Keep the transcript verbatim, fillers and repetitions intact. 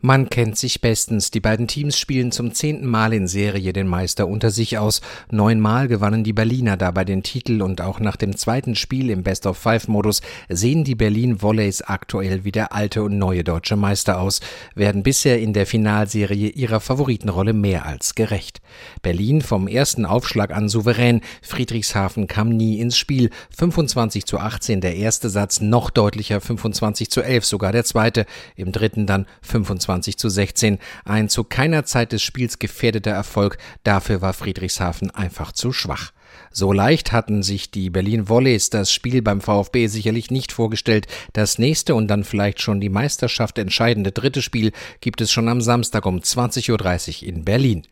Man kennt sich bestens. Die beiden Teams spielen zum zehnten Mal in Serie den Meister unter sich aus. Neunmal gewannen die Berliner dabei den Titel und auch nach dem zweiten Spiel im Best-of-Five-Modus sehen die Berlin Volleys aktuell wie der alte und neue deutsche Meister aus, werden bisher in der Finalserie ihrer Favoritenrolle mehr als gerecht. Berlin vom ersten Aufschlag an souverän, Friedrichshafen kam nie ins Spiel. fünfundzwanzig zu achtzehn der erste Satz, noch deutlicher fünfundzwanzig zu elf sogar der zweite, im dritten dann fünfundzwanzig zu sechzehn. Ein zu keiner Zeit des Spiels gefährdeter Erfolg, dafür war Friedrichshafen einfach zu schwach. So leicht hatten sich die Berlin Volleys das Spiel beim VfB sicherlich nicht vorgestellt. Das nächste und dann vielleicht schon die Meisterschaft entscheidende dritte Spiel gibt es schon am Samstag um zwanzig Uhr dreißig in Berlin.